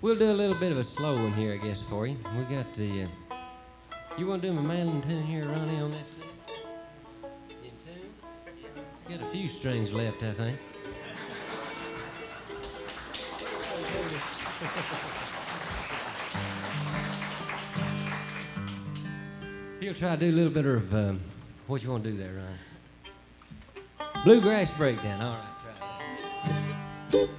We'll do a little bit of a slow one here, I guess, for you. We got the. You want to do my mandolin tune here, Ronnie, on this? In tune? Yeah. Got a few strings left, I think. He'll try to do a little bit of what you want to do there, Ronnie. Bluegrass breakdown. All right, try that.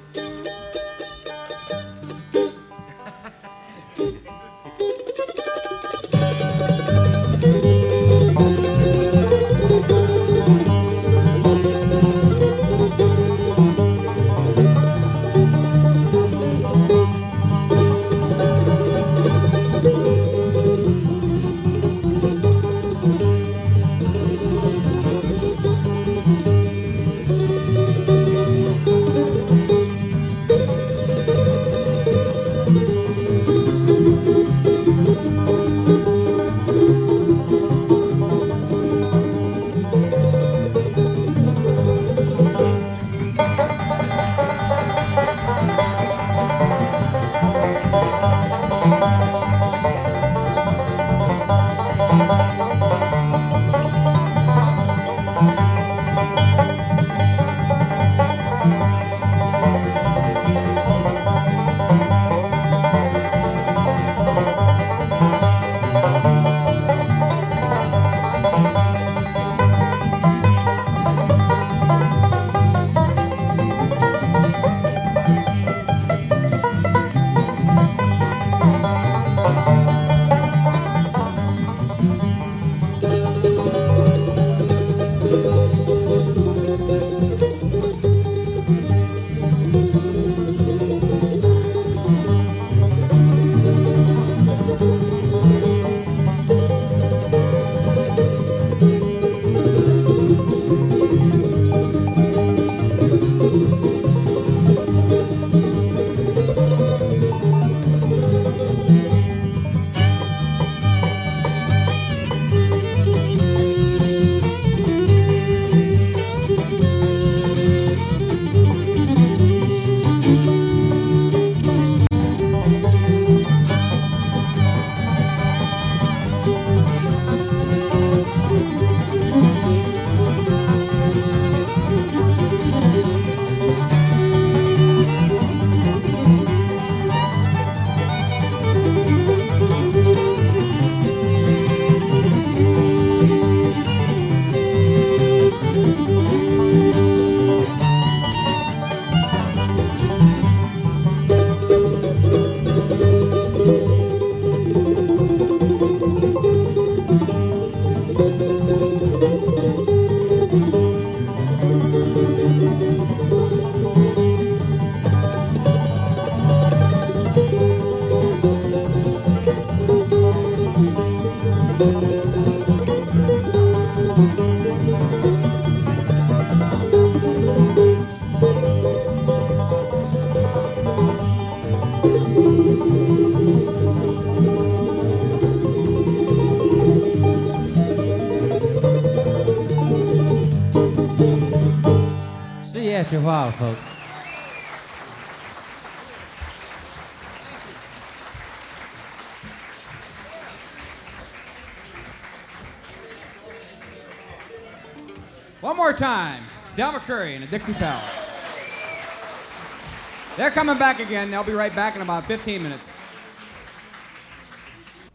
See you after a while, folks. One more time, Del McCoury and the Dixie Pals. They're coming back again. They'll be right back in about 15 minutes.